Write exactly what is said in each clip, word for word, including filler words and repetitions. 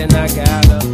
then I got her.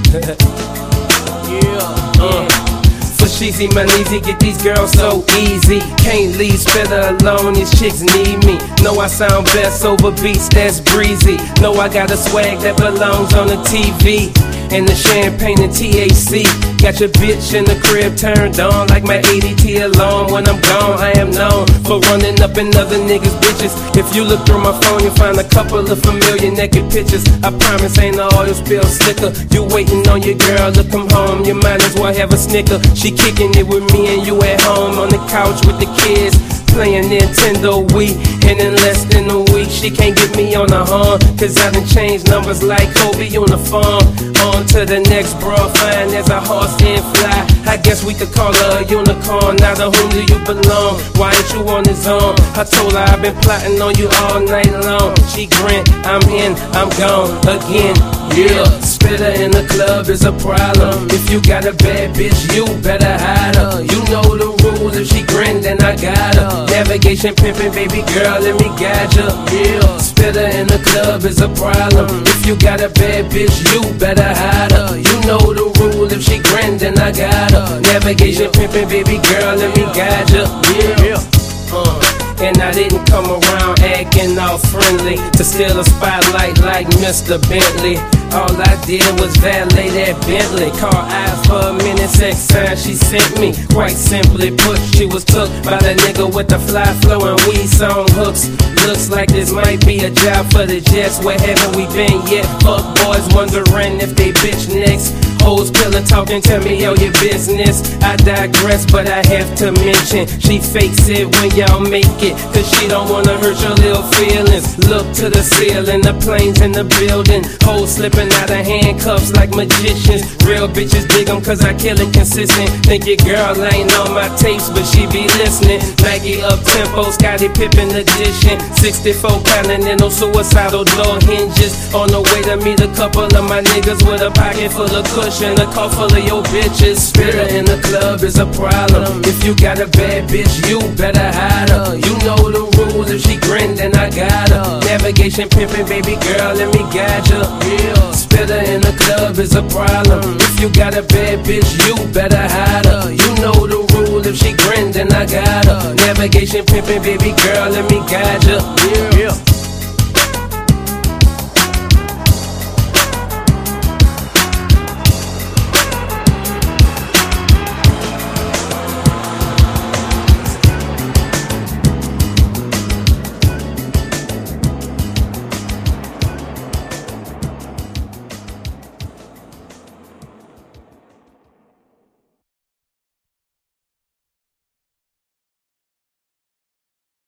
Yeah, uh. For Sheezy, my easy, get these girls so easy. Can't leave Spitta alone, these chicks need me. Know I sound best over beats that's breezy. Know I got a swag that belongs on the T V. And the champagne and T H C. Got your bitch in the crib turned on like my A D T alarm. When I'm gone, I am known for running up in other niggas' bitches. If you look through my phone, you'll find a couple of familiar naked pictures. I promise ain't no oil spill slicker. You waiting on your girl to come home, you might as well have a snicker. She kicking it with me and you at home on the couch with the kids, playing Nintendo Wii. And in less than a week, she can't get me on the horn, cause I done changed numbers like Kobe uniform. On to the next broad, fine as a horse and fly. I guess we could call her a unicorn. Now to whom do you belong? Why ain't you on his own? I told her I've been plotting on you all night long. She grinned, I'm in, I'm gone again. Yeah, Spitta in the club is a problem. If you got a bad bitch, you better hide her. You know the rules, if she grinned, then I got her. Navigation pimping, baby girl, let me guide ya. Yeah, Spitta in the club is a problem. If you got a bad bitch, you better hide her. You know the rule, if she grinned, then I got her. Navigation pimping, baby girl, let me guide ya. Yeah, uh. And I didn't come around acting all friendly to steal a spotlight like Mister Bentley. All I did was valet that Bentley. Car eyes for a minute, sex sign she sent me. Quite simply put, she was took by the nigga with the fly flow and weed song hooks. Looks like this might be a job for the Jets. Where haven't we been yet? Fuck boys wondering if they bitch next. Hoes pillar talking, tell me all your business. I digress, but I have to mention she fakes it when y'all make it, cause she don't wanna hurt your little feelings. Look to the ceiling, the planes in the building. Hoes slipping out of handcuffs like magicians. Real bitches dig them cause I kill it consistent. Think your girl ain't on my tapes, but she be listening. Nike up tempo, Scottie Pippen edition. Sixty-four Continental, suicidal door hinges. On the way to meet a couple of my niggas with a pocket full of cushion. A car full of your bitches. Spitta in the club is a problem. If you got a bad bitch, you better hide her. You know the rules, if she grinned, then I got her. Navigation pimping, baby girl, let me guide ya. Yeah, Spitta in the club is a problem. If you got a bad bitch, you better hide her. You know the rule, if she grinned, then I got her. Navigation pimping, baby girl, let me guide ya. Yeah.